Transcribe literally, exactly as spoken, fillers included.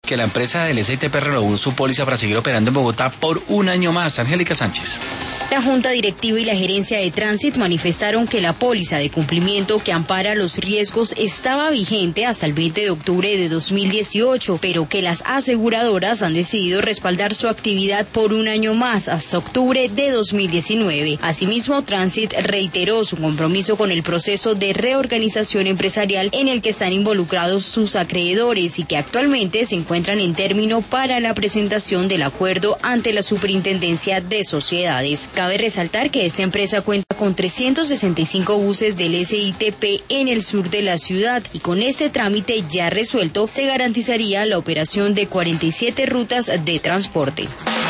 Que la empresa del S I T P renovó su póliza para seguir operando en Bogotá por un año más. Angélica Sánchez. La Junta Directiva y la Gerencia de Tránsito manifestaron que la póliza de cumplimiento que ampara los riesgos estaba vigente hasta el veinte de octubre de dos mil dieciocho, pero que las aseguradoras han decidido respaldar su actividad por un año más, hasta octubre de dos mil diecinueve. Asimismo, Transit reiteró su compromiso con el proceso de reorganización empresarial en el que están involucrados sus acreedores y que actualmente se encuentran en término para la presentación del acuerdo ante la Superintendencia de Sociedades. Cabe resaltar que esta empresa cuenta con trescientos sesenta y cinco buses del S I T P en el sur de la ciudad y con este trámite ya resuelto se garantizaría la operación de cuarenta y siete rutas de transporte.